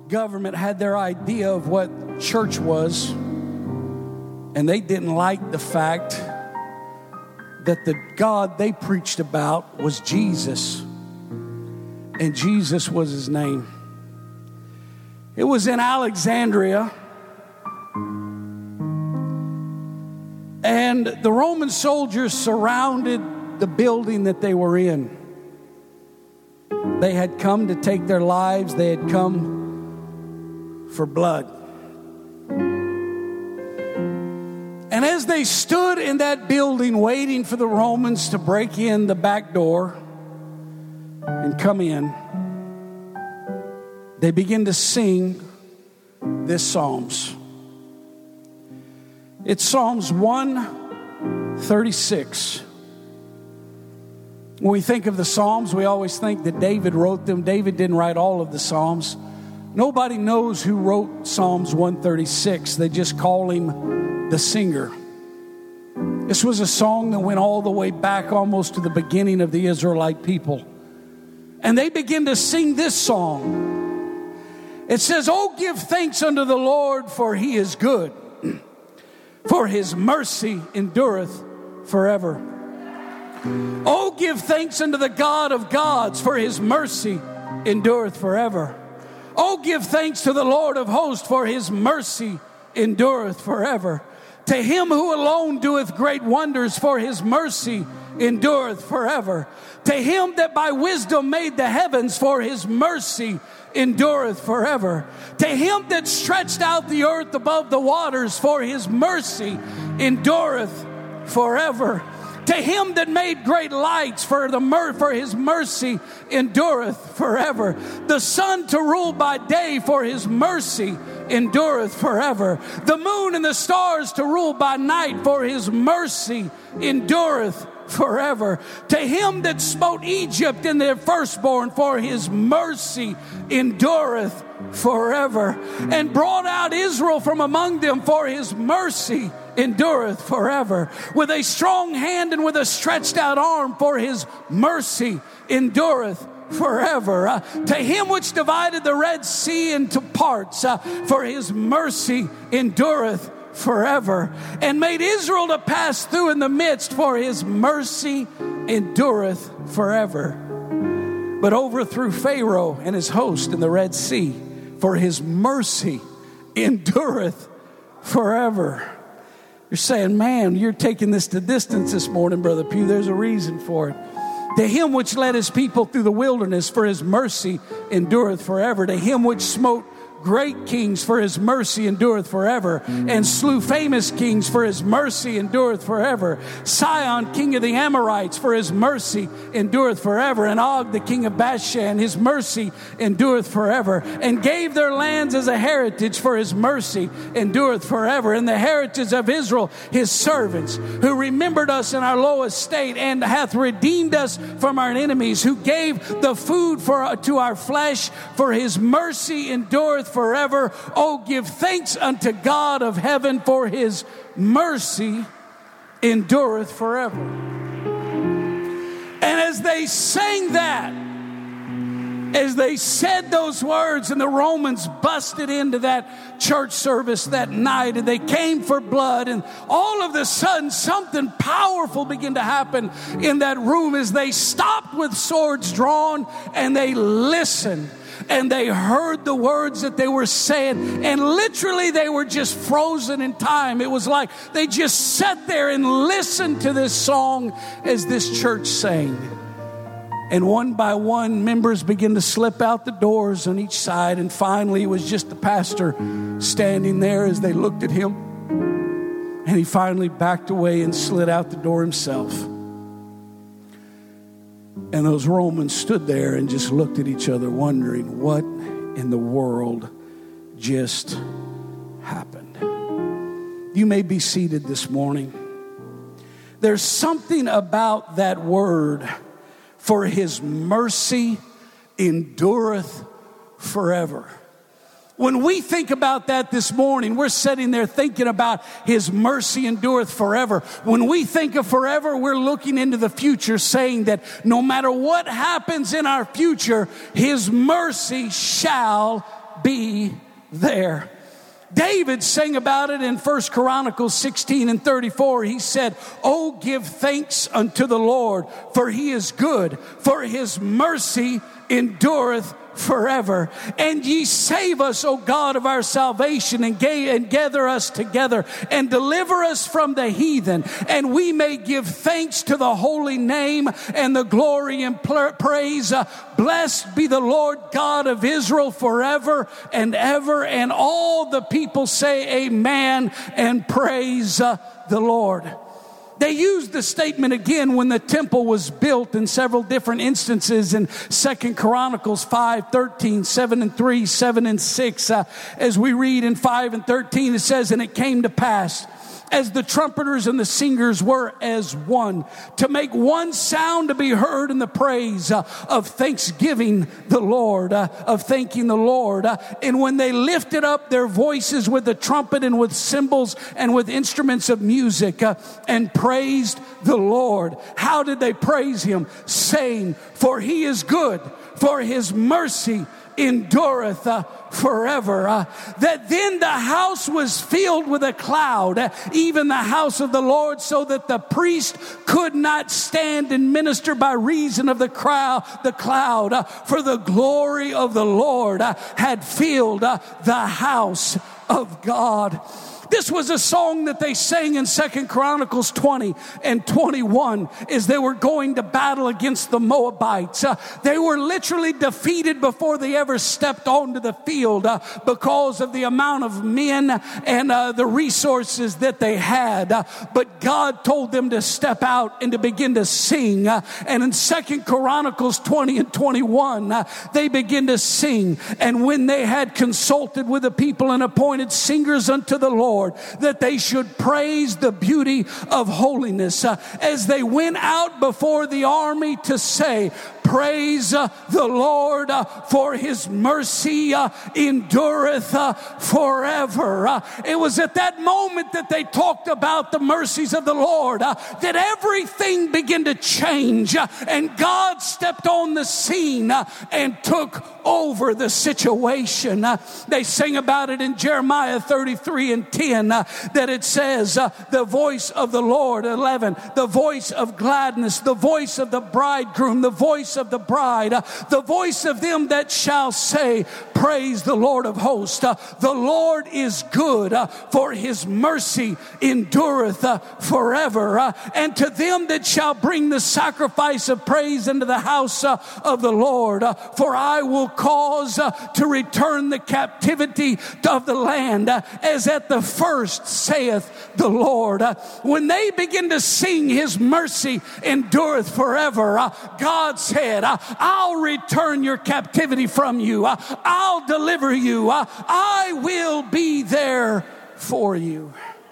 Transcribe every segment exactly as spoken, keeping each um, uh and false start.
government had their idea of what church was, and they didn't like the fact that the God they preached about was Jesus, and Jesus was his name. It was in Alexandria, and the Roman soldiers surrounded the building that they were in. They had come to take their lives. They had come for blood. And as they stood in that building waiting for the Romans to break in the back door and come in, they began to sing this Psalms. It's Psalms one thirty-six. When we think of the Psalms, we always think that David wrote them. David didn't write all of the Psalms. Nobody knows who wrote Psalms one thirty-six. They just call him the singer. This was a song that went all the way back almost to the beginning of the Israelite people. And they begin to sing this song. It says, "Oh, give thanks unto the Lord, for he is good, for his mercy endureth forever. Oh, give thanks unto the God of gods, for his mercy endureth forever. Oh, give thanks to the Lord of hosts, for his mercy endureth forever. To him who alone doeth great wonders, for his mercy endureth forever. To him that by wisdom made the heavens, for his mercy endureth forever. To him that stretched out the earth above the waters, for his mercy endureth forever. To him that made great lights, for the mer- for his mercy endureth forever. The sun to rule by day, for his mercy endureth forever. The moon and the stars to rule by night, for his mercy endureth forever. To him that smote Egypt in their firstborn, for his mercy endureth forever. And brought out Israel from among them, for his mercy endureth forever. With a strong hand and with a stretched out arm, for his mercy endureth forever. Uh, to him which divided the Red Sea into parts, uh, for his mercy endureth forever. And made Israel to pass through in the midst, for his mercy endureth forever. But overthrew Pharaoh and his host in the Red Sea, for his mercy endureth forever. You're saying, man, you're taking this to distance this morning, Brother Pugh. There's a reason for it. To him which led his people through the wilderness, for his mercy endureth forever. To him which smote great kings, for his mercy endureth forever. And slew famous kings, for his mercy endureth forever. Sihon, king of the Amorites, for his mercy endureth forever. And Og, the king of Bashan, his mercy endureth forever. And gave their lands as a heritage, for his mercy endureth forever. And the heritage of Israel, his servants, who remembered us in our low estate, and hath redeemed us from our enemies, who gave the food for to our flesh, for his mercy endureth forever. Oh, give thanks unto God of heaven, for his mercy endureth forever. And as they sang that, as they said those words, and the Romans busted into that church service that night, and they came for blood, and all of a sudden something powerful began to happen in that room as they stopped with swords drawn and they listened. And they heard the words that they were saying, and literally they were just frozen in time. It was like they just sat there and listened to this song as this church sang. And one by one, members began to slip out the doors on each side. And finally, it was just the pastor standing there as they looked at him. And he finally backed away and slid out the door himself. And those Romans stood there and just looked at each other, wondering what in the world just happened. You may be seated this morning. There's something about that word, for his mercy endureth forever. When we think about that this morning, we're sitting there thinking about his mercy endureth forever. When we think of forever, we're looking into the future, saying that no matter what happens in our future, his mercy shall be there. David sang about it in First Chronicles sixteen and thirty-four. He said, "Oh, give thanks unto the Lord, for he is good, for his mercy endureth forever. And ye save us, O God of our salvation, and, ga- and gather us together, and deliver us from the heathen, and we may give thanks to the holy name and the glory and pl- praise. Uh, blessed be the Lord God of Israel forever and ever." And all the people say amen and praise uh, the Lord. They used the statement again when the temple was built in several different instances in Second Chronicles five, thirteen, seven and three, seven and six. Uh, as we read in five and thirteen, it says, "And it came to pass, as the trumpeters and the singers were as one, to make one sound to be heard in the praise uh, of thanksgiving the Lord, uh, of thanking the Lord. Uh, and when they lifted up their voices with the trumpet and with cymbals and with instruments of music uh, and praised the Lord." How did they praise him? Saying, "For he is good, for his mercy endureth uh, forever." Uh, that then the house was filled with a cloud, uh, even the house of the Lord, so that the priest could not stand and minister by reason of the crowd, the cloud, uh, for the glory of the Lord uh, had filled uh, the house of God. This was a song that they sang in Second Chronicles twenty and twenty-one as they were going to battle against the Moabites. Uh, they were literally defeated before they ever stepped onto the field uh, because of the amount of men and uh, the resources that they had. Uh, but God told them to step out and to begin to sing. Uh, and in Second Chronicles twenty and twenty-one, uh, they begin to sing. And when they had consulted with the people and appointed singers unto the Lord, that they should praise the beauty of holiness, uh, as they went out before the army to say, "Praise uh, the Lord, uh, for his mercy uh, endureth uh, forever." Uh, it was at that moment that they talked about the mercies of the Lord uh, that everything began to change, uh, and God stepped on the scene uh, and took over the situation. Uh, they sing about it in Jeremiah thirty-three and ten, uh, that it says, uh, "The voice of the Lord," eleven, "the voice of gladness, the voice of the bridegroom, the voice of the bride, uh, the voice of them that shall say, Praise the Lord of hosts. Uh, the Lord is good, uh, for his mercy endureth uh, forever. Uh, and to them that shall bring the sacrifice of praise into the house uh, of the Lord, uh, for I will cause uh, to return the captivity of the land, uh, as at the first, saith the Lord." Uh, when they begin to sing his mercy endureth forever, uh, God said, uh, "I'll return your captivity from you. Uh, I'll deliver you. Uh, I will be there for you."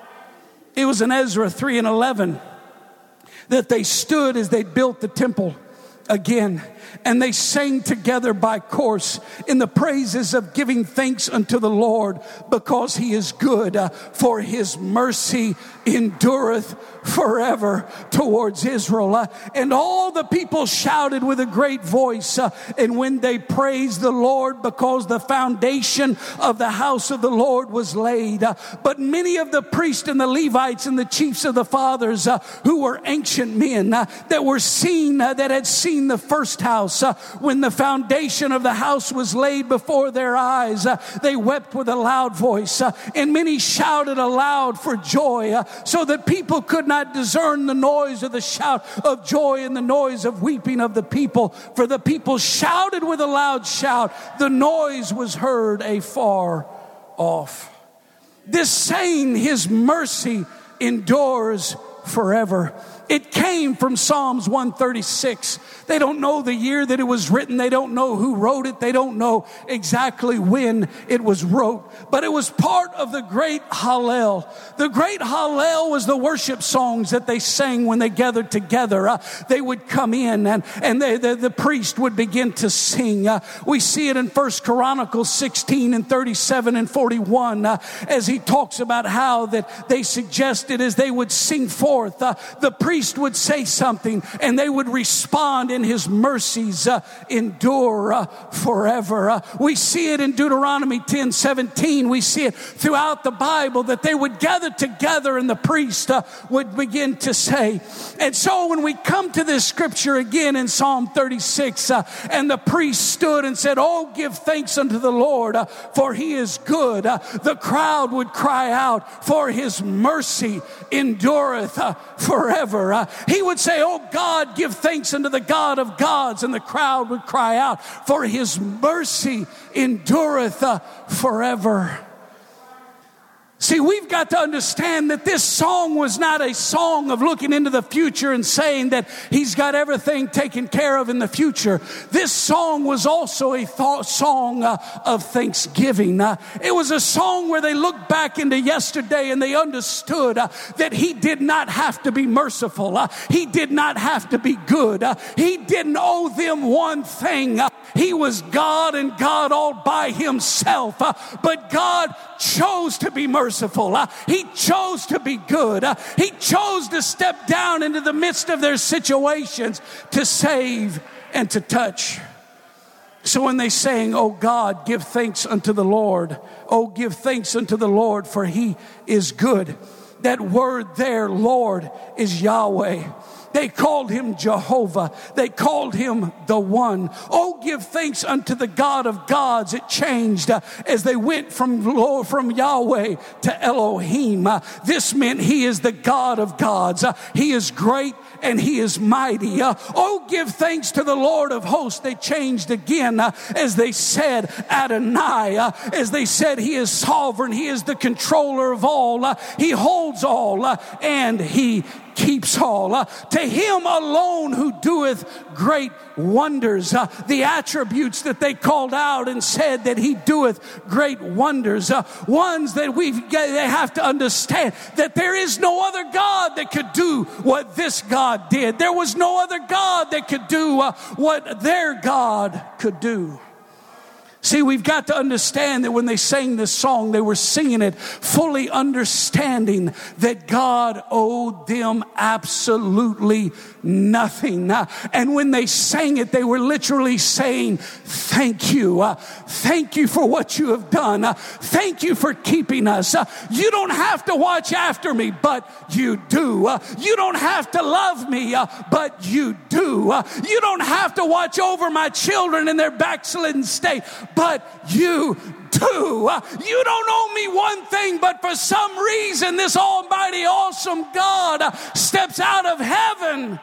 It was in Ezra three and eleven that they stood as they built the temple again, and they sang together by course in the praises of giving thanks unto the Lord, because he is good, uh, for his mercy endureth forever towards Israel. Uh, and all the people shouted with a great voice, uh, and when they praised the Lord, because the foundation of the house of the Lord was laid. Uh, but many of the priests and the Levites and the chiefs of the fathers, uh, who were ancient men, uh, that were seen, uh, that had seen the first house, uh, when the foundation of the house was laid before their eyes, uh, they wept with a loud voice, uh, and many shouted aloud for joy, uh, so that people could not discern the noise of the shout of joy and the noise of weeping of the people. For the people shouted with a loud shout. The noise was heard afar off. This saying, his mercy endures forever, it came from Psalms one thirty-six. They don't know the year that it was written. They don't know who wrote it. They don't know exactly when it was wrote. But it was part of the great Hallel. The great Hallel was the worship songs that they sang when they gathered together. Uh, they would come in and, and they, the, the priest would begin to sing. Uh, we see it in First Chronicles sixteen and thirty-seven and forty-one, uh, as he talks about how that they suggested as they would sing forth, uh, the priest priest would say something and they would respond, and his mercies uh, endure uh, forever. Uh, we see it in Deuteronomy ten seventeen. We see it throughout the Bible that they would gather together and the priest uh, would begin to say. And so when we come to this scripture again in Psalm thirty-six, uh, and the priest stood and said, "Oh, give thanks unto the Lord, uh, for he is good." Uh, the crowd would cry out, "For his mercy endureth uh, forever." Uh, he would say, "Oh God, give thanks unto the God of gods." And the crowd would cry out, "For his mercy endureth uh, forever." See, we've got to understand that this song was not a song of looking into the future and saying that he's got everything taken care of in the future. This song was also a th- song uh, of thanksgiving. Uh, it was a song where they looked back into yesterday and they understood uh, that he did not have to be merciful. Uh, he did not have to be good. Uh, he didn't owe them one thing. Uh, he was God and God all by himself. Uh, but God chose to be merciful. Uh, he chose to be good. Uh, he chose to step down into the midst of their situations to save and to touch. So when they sang, "Oh God, give thanks unto the Lord. Oh, give thanks unto the Lord, for he is good." That word there, Lord, is Yahweh. They called him Jehovah. They called him the One. Oh, give thanks unto the God of gods. It changed uh, as they went from Lord, from Yahweh to Elohim. Uh, this meant he is the God of gods. Uh, he is great and he is mighty. Uh, oh, give thanks to the Lord of hosts. They changed again uh, as they said Adonai. Uh, as they said he is sovereign. He is the controller of all. Uh, he holds all uh, and he keeps all. Uh, to him alone who doeth great wonders. Uh, the attributes that they called out and said that he doeth great wonders. Uh, ones that we they have to understand that there is no other God that could do what this God did. There was no other God that could do uh, what their God could do. See, we've got to understand that when they sang this song, they were singing it fully understanding that God owed them absolutely nothing. Uh, and when they sang it, they were literally saying, "Thank you. Uh, thank you for what you have done. Uh, thank you for keeping us. Uh, you don't have to watch after me, but you do. Uh, you don't have to love me, uh, but you do. Uh, you don't have to watch over my children in their backslidden state, but you do. Uh, you don't owe me one thing, but for some reason this almighty, awesome God uh, steps out of heaven.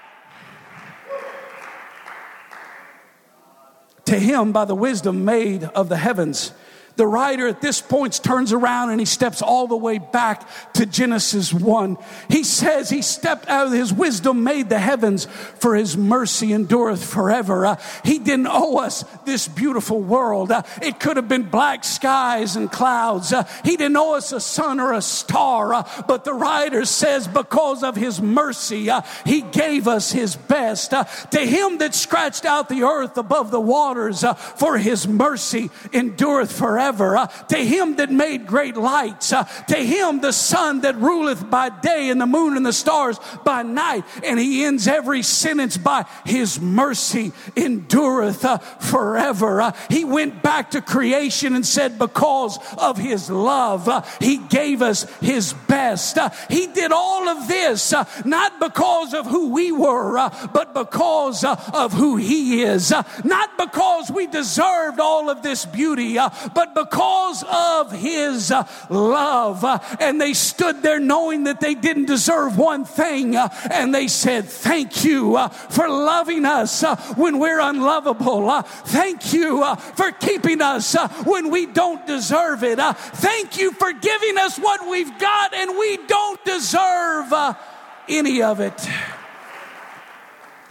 To him, by the wisdom made of the heavens." The writer at this point turns around and he steps all the way back to Genesis one. He says he stepped out of his wisdom, made the heavens, for his mercy endureth forever. Uh, he didn't owe us this beautiful world. Uh, it could have been black skies and clouds. Uh, he didn't owe us a sun or a star. Uh, but the writer says because of his mercy, uh, he gave us his best. Uh, to him that scratched out the earth above the waters, uh, for his mercy endureth forever. Uh, to him that made great lights, uh, to him the sun that ruleth by day and the moon and the stars by night. And he ends every sentence by his mercy endureth uh, forever. Uh, he went back to creation and said because of his love, uh, he gave us his best. Uh, he did all of this uh, not because of who we were, uh, but because uh, of who he is. Uh, not because we deserved all of this beauty, uh, but because of his uh, love. Uh, and they stood there knowing that they didn't deserve one thing. Uh, and they said, "Thank you uh, for loving us uh, when we're unlovable. Uh, thank you uh, for keeping us uh, when we don't deserve it. Uh, thank you for giving us what we've got and we don't deserve uh, any of it."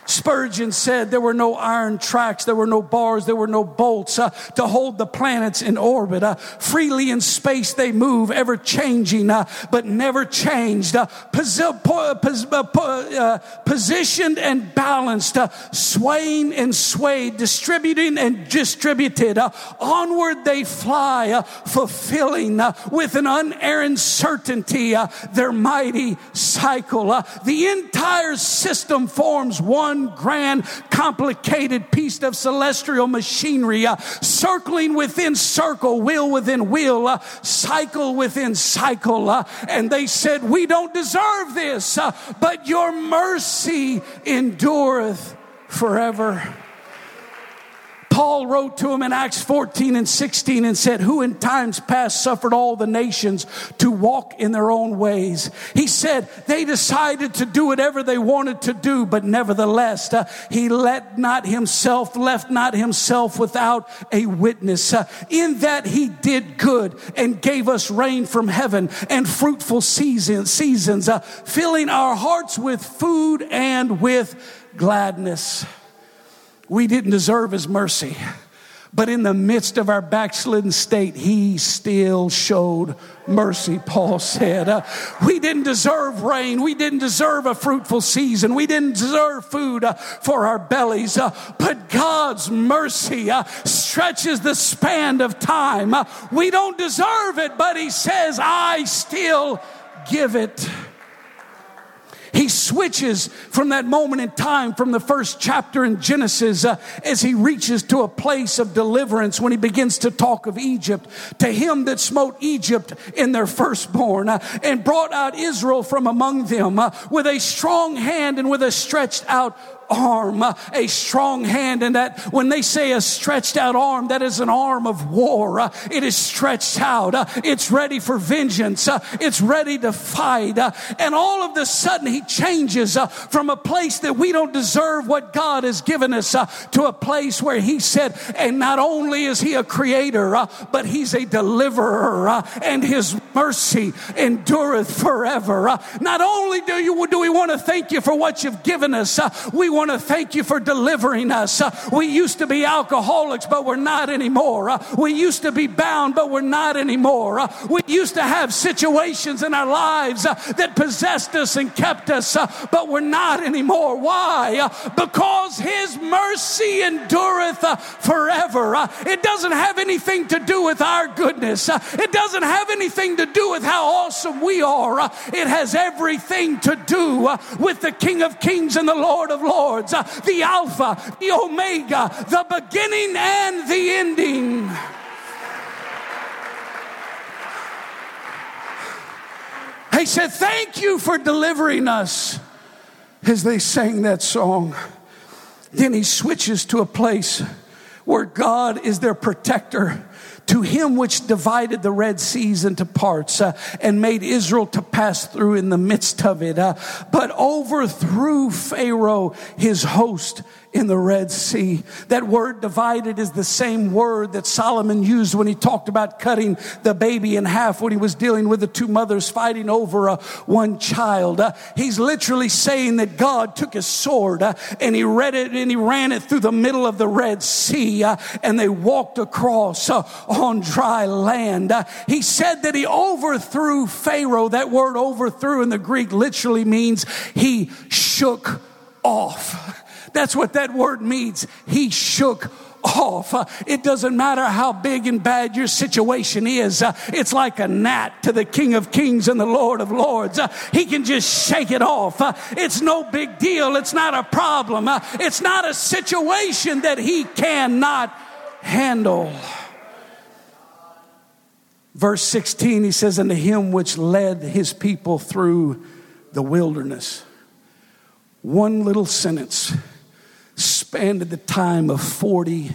Spurgeon said there were no iron tracks, there were no bars, there were no bolts uh, to hold the planets in orbit. Uh, freely in space they move, ever changing, uh, but never changed. Uh, posi- po- pos- uh, po- uh, positioned and balanced, uh, swaying and swayed, distributing and distributed. Uh, onward they fly, uh, fulfilling uh, with an unerring certainty uh, their mighty cycle. Uh, the entire system forms one grand, complicated piece of celestial machinery, uh, circling within circle, wheel within wheel, uh, cycle within cycle. Uh, and they said, we don't deserve this, uh, but your mercy endureth forever. Paul wrote to him in Acts fourteen and sixteen and said, who in times past suffered all the nations to walk in their own ways. He said they decided to do whatever they wanted to do, but nevertheless, uh, he let not himself, left not himself without a witness. Uh, in that he did good and gave us rain from heaven and fruitful seasons, seasons uh, filling our hearts with food and with gladness. We didn't deserve his mercy, but in the midst of our backslidden state, he still showed mercy, Paul said. Uh, we didn't deserve rain. We didn't deserve a fruitful season. We didn't deserve food uh, for our bellies. Uh, but God's mercy uh, stretches the span of time. Uh, we don't deserve it, but he says, I still give it. He switches from that moment in time, from the first chapter in Genesis, uh, as he reaches to a place of deliverance when he begins to talk of Egypt, to him that smote Egypt in their firstborn uh, and brought out Israel from among them uh, with a strong hand and with a stretched out arm, uh, a strong hand. And that when they say a stretched out arm, that is an arm of war. Uh, it is stretched out. Uh, it's ready for vengeance. Uh, it's ready to fight. Uh, and all of a sudden he changes uh, from a place that we don't deserve what God has given us uh, to a place where he said, and not only is he a creator, uh, but he's a deliverer, uh, and his mercy endureth forever. Uh, not only do you do we want to thank you for what you've given us, uh, we want to thank you for delivering us. Uh, we used to be alcoholics, but we're not anymore. Uh, we used to be bound, but we're not anymore. Uh, we used to have situations in our lives uh, that possessed us and kept us, uh, but we're not anymore. Why? Uh, because his mercy endureth uh, forever. Uh, it doesn't have anything to do with our goodness. Uh, it doesn't have anything to do with how awesome we are. Uh, it has everything to do uh, with the King of Kings and the Lord of Lords. Uh, the Alpha, the Omega, the beginning and the ending. He said, thank you for delivering us, as they sang that song. Then he switches to a place where God is their protector. To him which divided the Red Seas into parts uh, and made Israel to pass through in the midst of it, uh, but overthrew Pharaoh, his host, in the Red Sea. That word divided is the same word that Solomon used when he talked about cutting the baby in half when he was dealing with the two mothers fighting over uh, one child. Uh, he's literally saying that God took his sword uh, and he read it and he ran it through the middle of the Red Sea uh, and they walked across uh, on dry land. Uh, he said that he overthrew Pharaoh. That word overthrew in the Greek literally means he shook off. That's what that word means. He shook off. Uh, it doesn't matter how big and bad your situation is. Uh, it's like a gnat to the King of Kings and the Lord of Lords. Uh, he can just shake it off. Uh, it's no big deal. It's not a problem. Uh, it's not a situation that he cannot handle. Verse sixteen, he says, unto him which led his people through the wilderness. One little sentence spanned the time of forty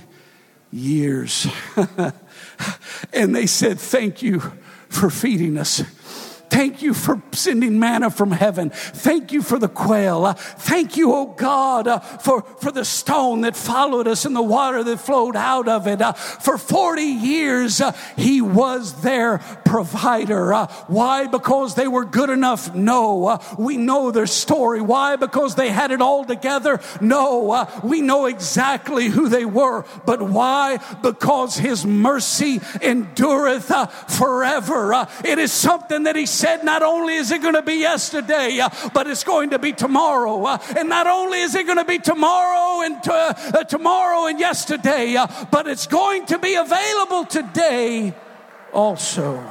years. And they said, thank you for feeding us. Thank you for sending manna from heaven. Thank you for the quail. Uh, thank you, oh God, uh, for, for the stone that followed us and the water that flowed out of it. Uh, for forty years, uh, he was their provider. Uh, why? Because they were good enough? No. Uh, we know their story. Why? Because they had it all together? No. Uh, we know exactly who they were. But why? Because his mercy endureth uh, forever. Uh, it is something that he said, not only is it going to be yesterday, uh, but it's going to be tomorrow. Uh, and not only is it going to be tomorrow and uh, uh, tomorrow and yesterday, uh, but it's going to be available today also.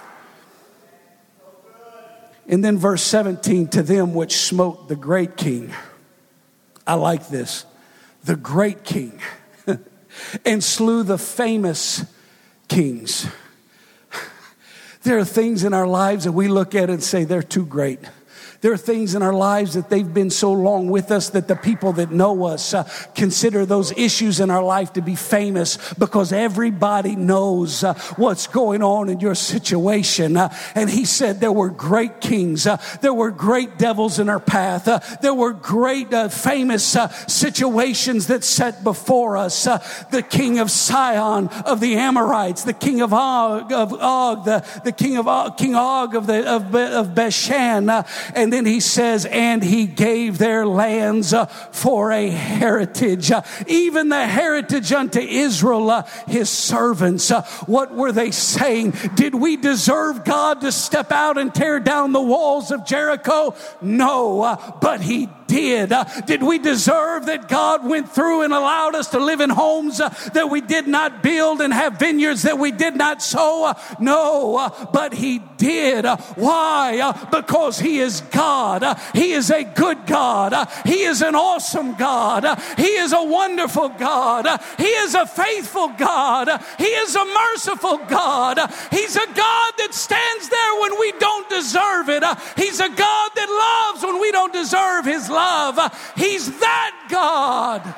And then verse seventeen, to them which smote the great king. I like this. The great king. And slew the famous kings. There are things in our lives that we look at and say they're too great. There are things in our lives that they've been so long with us that the people that know us uh, consider those issues in our life to be famous because everybody knows uh, what's going on in your situation. Uh, and he said there were great kings. Uh, there were great devils in our path. Uh, there were great uh, famous uh, situations that set before us. Uh, the king of Sihon of the Amorites, the king of Og, of Og the, the king of Og, King Og of, the, of, of Bashan, uh, and then he says, and he gave their lands uh, for a heritage. Uh, even the heritage unto Israel, uh, his servants. Uh, what were they saying? Did we deserve God to step out and tear down the walls of Jericho? No, uh, but he did. Uh, did we deserve that God went through and allowed us to live in homes uh, that we did not build and have vineyards that we did not sow? Uh, no, uh, but he did. Uh, why? Uh, because he is God. Uh, he is a good God. Uh, he is an awesome God. Uh, he is a wonderful God. Uh, he is a faithful God. Uh, he is a merciful God. Uh, he's a God that stands there when we don't deserve it. Uh, he's a God that loves when we don't deserve his love. Uh, he's that God.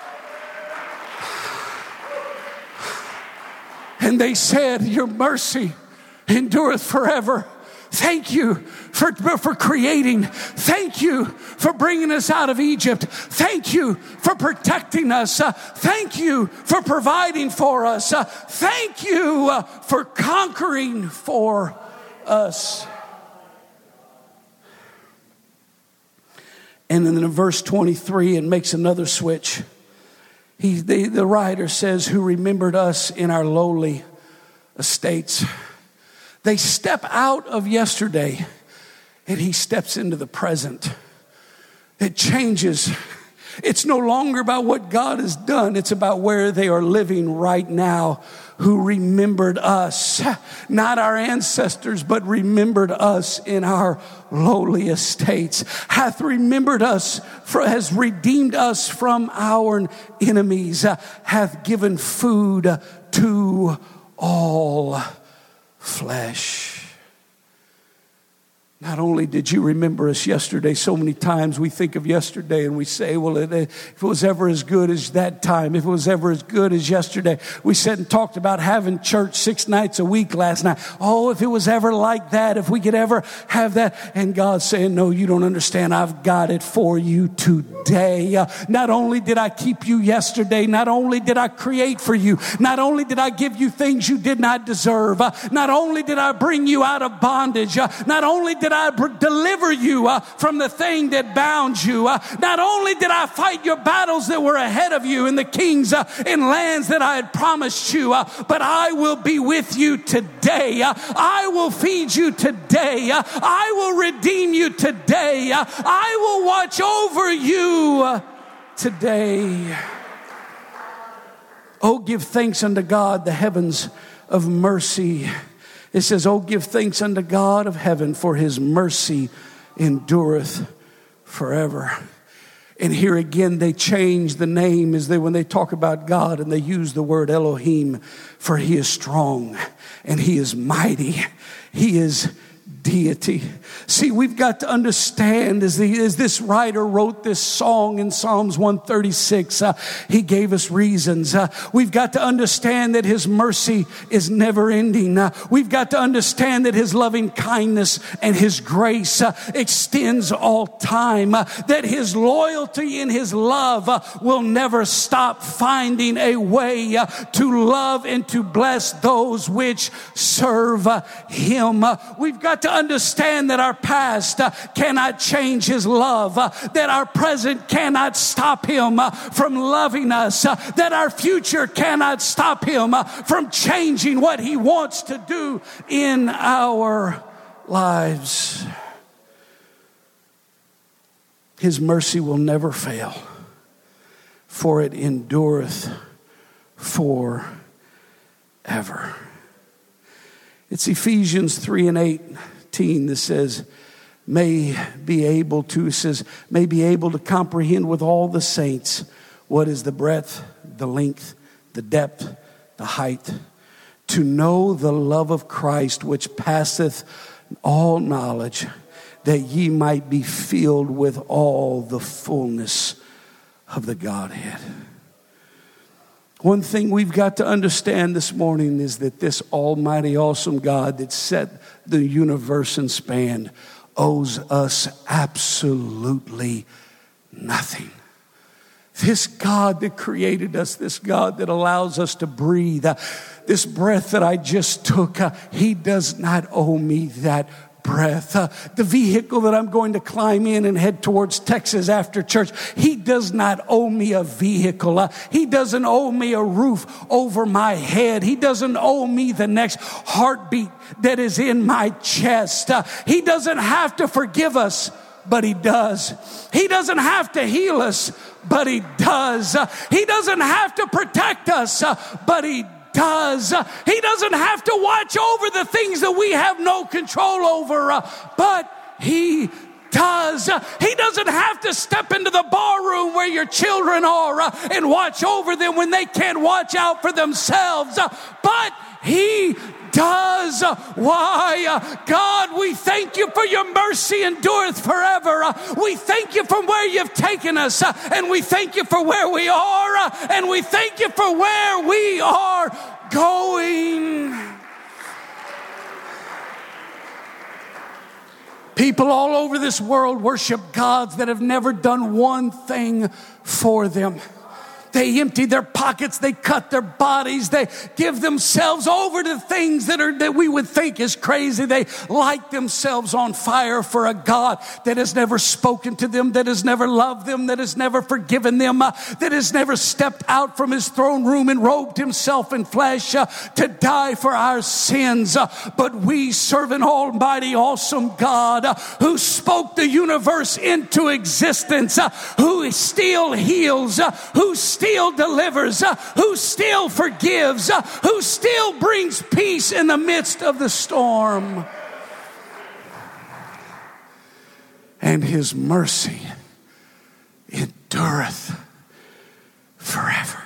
And they said, your mercy endureth forever. Thank you for, for creating. Thank you for bringing us out of Egypt. Thank you for protecting us. Uh, thank you for providing for us. Uh, thank you uh, for conquering for us. And then in verse twenty-three, it makes another switch. He, the, the writer says, who remembered us in our lowly estates. They step out of yesterday and he steps into the present. It changes. It's no longer about what God has done. It's about where they are living right now. Who remembered us, not our ancestors, but remembered us in our lowly estates, hath remembered us, for, has redeemed us from our enemies, uh, hath given food to all flesh. Not only did you remember us yesterday, so many times we think of yesterday and we say, well, it, if it was ever as good as that time, if it was ever as good as yesterday. We sat and talked about having church six nights a week last night. Oh, if it was ever like that, if we could ever have that. And God's saying, no, you don't understand. I've got it for you today. Uh, not only did I keep you yesterday, not only did I create for you, not only did I give you things you did not deserve, uh, not only did I bring you out of bondage, uh, not only did I deliver you uh, from the thing that bound you. Uh, not only did I fight your battles that were ahead of you in the kings uh, in lands that I had promised you, uh, but I will be with you today. Uh, I will feed you today. Uh, I will redeem you today. Uh, I will watch over you uh, today. Oh, give thanks unto God, the heavens of mercy. It says, oh, give thanks unto God of heaven, for his mercy endureth forever. And here again, they change the name as they, when they talk about God, and they use the word Elohim, for he is strong and he is mighty. He is deity. See, we've got to understand as, the, as this writer wrote this song in Psalms one thirty-six, uh, he gave us reasons. Uh, we've got to understand that his mercy is never ending. Uh, we've got to understand that his loving kindness and his grace uh, extends all time. Uh, that his loyalty and his love uh, will never stop finding a way uh, to love and to bless those which serve uh, him. Uh, we've got to understand that our past uh, cannot change his love, uh, that our present cannot stop him uh, from loving us, uh, that our future cannot stop him uh, from changing what he wants to do in our lives. His mercy will never fail, for it endureth forever. It's Ephesians three and eighteen that says, may be able to, says, may be able to comprehend with all the saints what is the breadth, the length, the depth, the height, to know the love of Christ which passeth all knowledge, that ye might be filled with all the fullness of the Godhead. One thing we've got to understand this morning is that this almighty, awesome God that set the universe in span owes us absolutely nothing. This God that created us, this God that allows us to breathe, uh, this breath that I just took, uh, he does not owe me that breath. Uh, the vehicle that I'm going to climb in and head towards Texas after church, he does not owe me a vehicle. Uh, he doesn't owe me a roof over my head. He doesn't owe me the next heartbeat that is in my chest. Uh, he doesn't have to forgive us, but he does. He doesn't have to heal us, but he does. Uh, he doesn't have to protect us, uh, but he does. Uh, he doesn't have to watch over the things that we have no control over, uh, but he does. Uh, he doesn't have to step into the bar room where your children are uh, and watch over them when they can't watch out for themselves, uh, but he does. Uh, why? Uh, God, we thank you for your mercy endureth forever. Uh, we thank you from where you've taken us, uh, and we thank you for where we are, uh, and we thank you for where we are going. People all over this world worship gods that have never done one thing for them. They empty their pockets. They cut their bodies. They give themselves over to things that are that we would think is crazy. They light themselves on fire for a God that has never spoken to them, that has never loved them, that has never forgiven them, uh, that has never stepped out from his throne room and robed himself in flesh uh, to die for our sins. Uh, but we serve an almighty, awesome God uh, who spoke the universe into existence, uh, who still heals, uh, who still still delivers, uh, who still forgives, uh, who still brings peace in the midst of the storm. And his mercy endureth forever.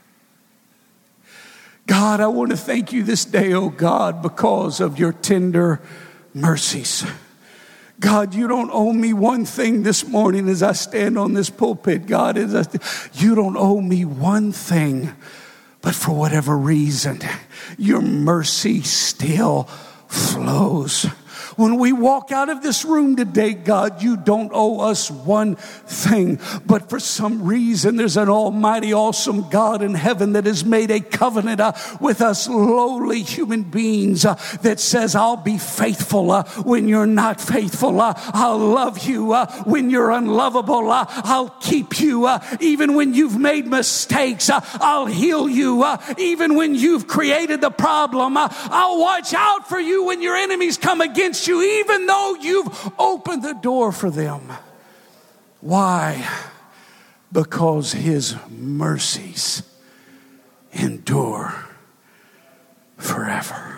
God, I want to thank you this day, oh God, because of your tender mercies. God, you don't owe me one thing this morning as I stand on this pulpit. God, as I, you don't owe me one thing, but for whatever reason, your mercy still flows. When we walk out of this room today, God, you don't owe us one thing. But for some reason, there's an almighty, awesome God in heaven that has made a covenant uh, with us lowly human beings uh, that says, I'll be faithful uh, when you're not faithful. Uh, I'll love you uh, when you're unlovable. Uh, I'll keep you uh, even when you've made mistakes. Uh, I'll heal you uh, even when you've created the problem. Uh, I'll watch out for you when your enemies come against you, even though you've opened the door for them. Why? Because his mercies endure forever.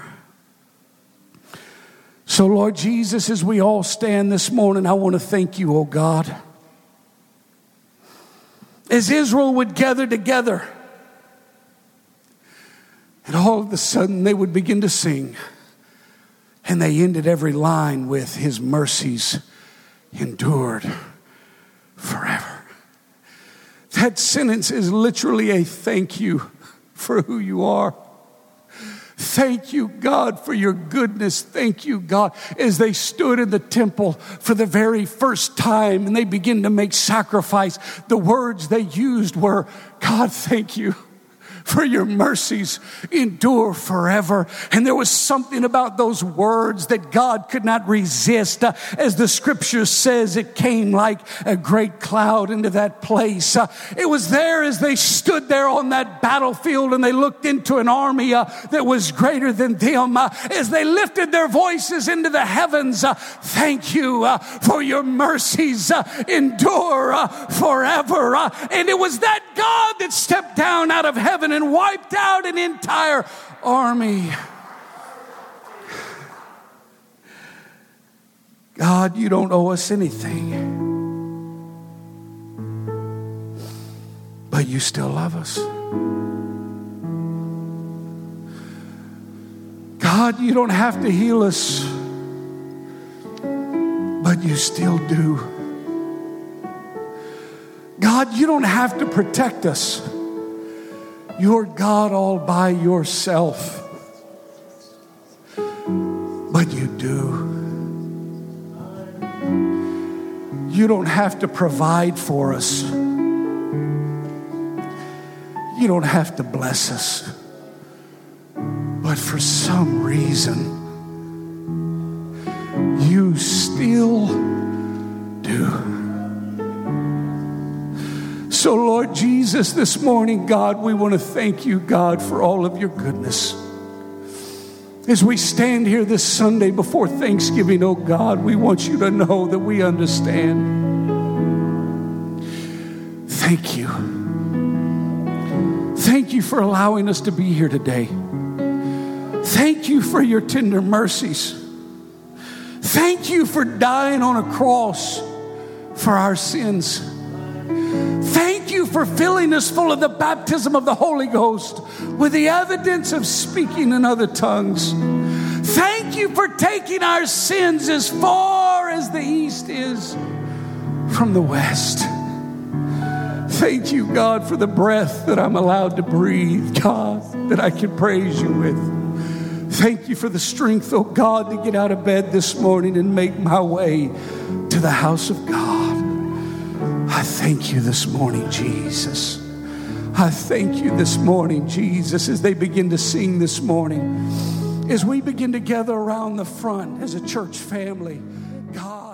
So, Lord Jesus, as we all stand this morning, I want to thank you, oh God. As Israel would gather together, and all of a sudden they would begin to sing, And they ended every line with, his mercies endured forever. That sentence is literally a thank you for who you are. Thank you, God, for your goodness. Thank you, God. As they stood in the temple for the very first time and they began to make sacrifice, the words they used were, God, thank you for your mercies endure forever. And there was something about those words that God could not resist. Uh, as the scripture says, it came like a great cloud into that place. Uh, it was there as they stood there on that battlefield and they looked into an army uh, that was greater than them. Uh, as they lifted their voices into the heavens, uh, thank you uh, for your mercies uh, endure uh, forever. Uh, and it was that God that stepped down out of heaven and wiped out an entire army. God, you don't owe us anything, but you still love us. God, you don't have to heal us, but you still do. God, you don't have to protect us. You're God all by yourself. But you do. You don't have to provide for us. You don't have to bless us. But for some reason, you still do. So, Lord Jesus, this morning, God, we want to thank you, God, for all of your goodness. As we stand here this Sunday before Thanksgiving, oh God, we want you to know that we understand. Thank you. Thank you for allowing us to be here today. Thank you for your tender mercies. Thank you for dying on a cross for our sins. Thank you for filling us full of the baptism of the Holy Ghost with the evidence of speaking in other tongues. Thank you for taking our sins as far as the east is from the west. Thank you, God, for the breath that I'm allowed to breathe, God, that I can praise you with. Thank you for the strength, oh God, to get out of bed this morning and make my way to the house of God. I thank you this morning, Jesus. I thank you this morning, Jesus, as they begin to sing this morning. As we begin to gather around the front as a church family, God.